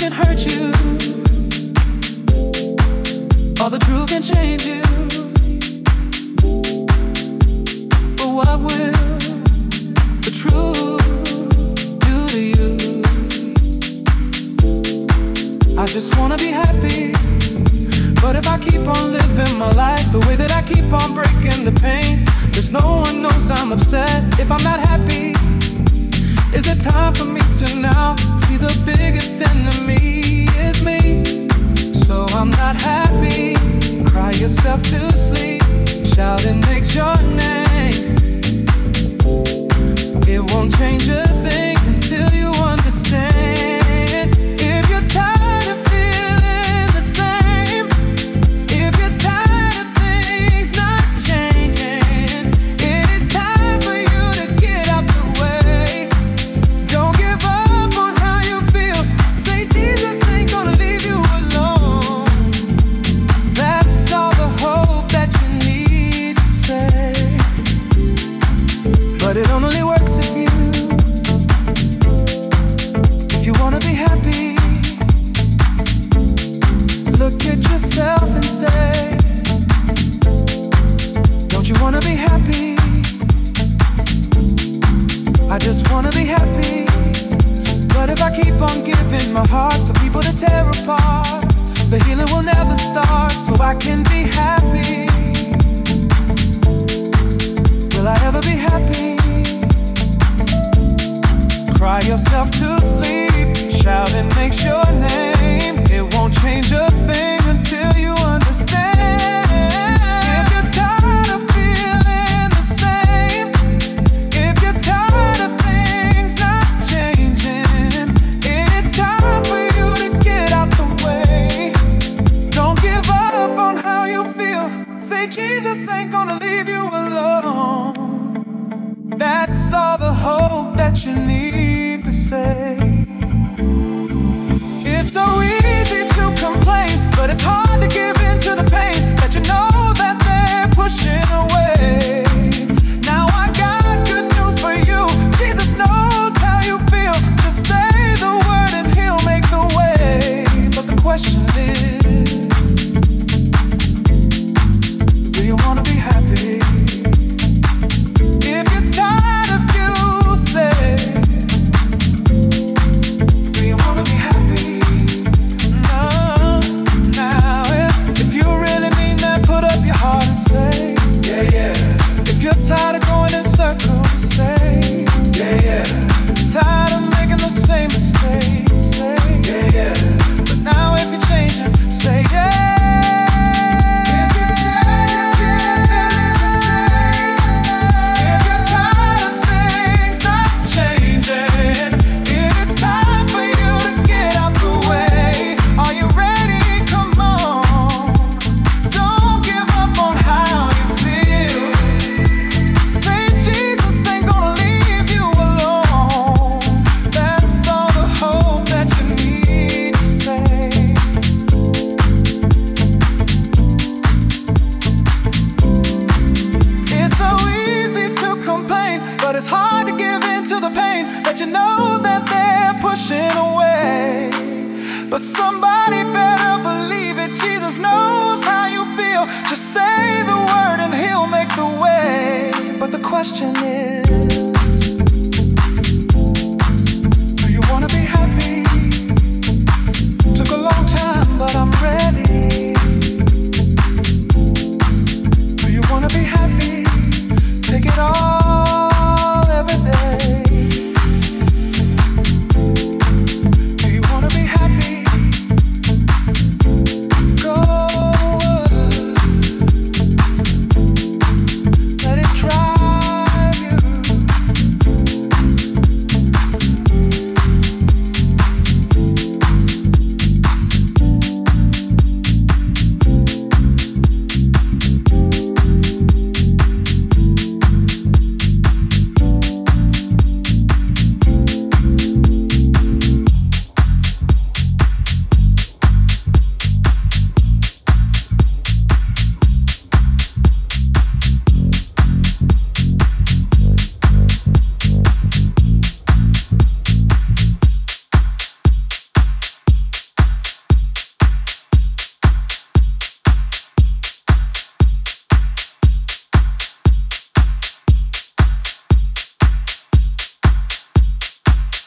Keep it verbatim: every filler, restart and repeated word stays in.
can hurt you, or the truth can change you. But what will the truth do to you? I just wanna be happy, but if I keep on living my life the way that I keep on breaking the pain, there's no one knows I'm upset if I'm not happy. Is it time for me to now see the biggest enemy is me? So I'm not happy. Cry yourself to sleep. Shouting makes your name. It won't change a thing until you understand. If you're tired of feeling the same, if you're tired of things not changing, it is time for you to get out the way. Don't give up on how you feel. Say Jesus ain't gonna leave you alone. That's all the hope that you need to say. But it only works if you, if you wanna be happy. Look at yourself and say, don't you wanna be happy? I just wanna be happy. But if I keep on giving my heart for people to tear apart, the healing will never start, so I can be happy. Will I ever be happy? Cry yourself to sleep. Shouting makes your name. It won't change a thing until you understand. If you're tired of feeling the same, if you're tired of things not changing, it's time for you to get out the way. Don't give up on how you feel. Say Jesus ain't gonna leave you alone. That's all the hope that you need to say. It's so easy to complain, but it's hard to give in to the pain that you know that they're pushing away. Now I got good news for you. Jesus knows how you feel. Just say the word and he'll make the way. But the question is, do you wanna be happy? If you're tired of you, say, do you wanna be happy? No. Now if, if you really mean that, put up your heart and say, yeah, yeah. If you're tired of going in circles, say, yeah, yeah. Tired of making the same mistakes, say, yeah, yeah. But now if you're changing, say, yeah. But it's hard to give in to the pain that you know that they're pushing away. But somebody better believe it. Jesus knows how you feel. Just say the word and he'll make the way. But the question is,